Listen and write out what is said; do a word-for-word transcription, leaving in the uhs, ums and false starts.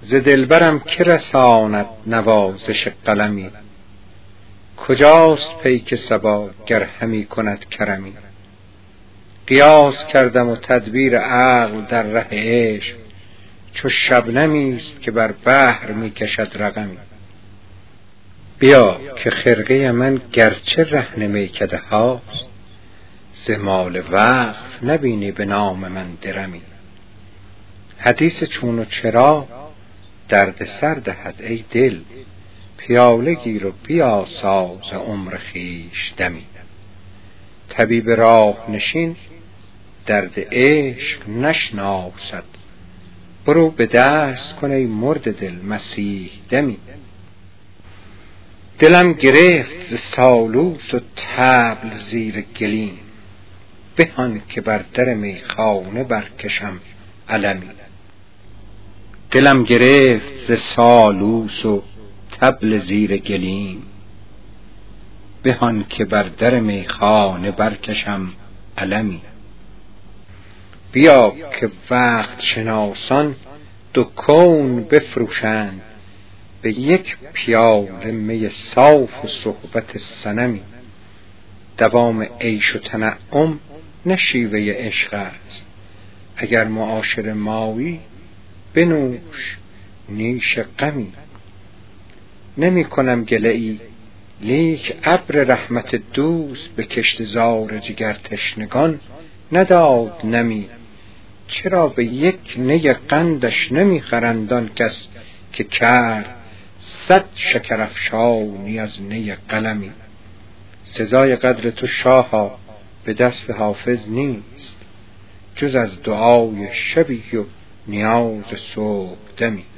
ز دلبرم که رساند نوازش قلمی، کجاست پیک صبا گر همی کند کرمی. قیاس کردم و تدبیر عقل در ره عشق، چو شبنمی است که بر بحر می کشد رقمی. بیا که خرقه من گرچه رهن میکده هاست، ز مال وقف نبینی به نام من درمی. حدیث چون و چرا درد سر دهد ای دل، پیاله گیر و بیاساز ز عمر خویش دمی. طبیب راه نشین درد عشق نشناسد، برو به دست کن ای مرد دل مسیح دمی. دلم گرفت ز سالوس و طبل زیر گلیم، بهان که بر در میخانه برکشم علمی. دلم گرفت ز سالوس و طبل زیر گلیم، بهان که بر در میخانه برکشم علمی. بیا که وقت شناسان دو کون بفروشند، به یک پیاله می صاف و صحبت صنمی. دوام عیش و تنعم نه شیوه عشق است، اگر معاشر مایی بنوش نیش غمی. نمی کنم گله ای لیک ابر رحمت دوست، به کشتزار جگر تشنگان نداد نمی. چرا به یک نی قندش نمی خرند آن کس، که کرد صد شکرافشانی از نی قلمی. سزای قدر تو شاها به دست حافظ نیست، جز از دعای شبی و نیاز صبح دمی.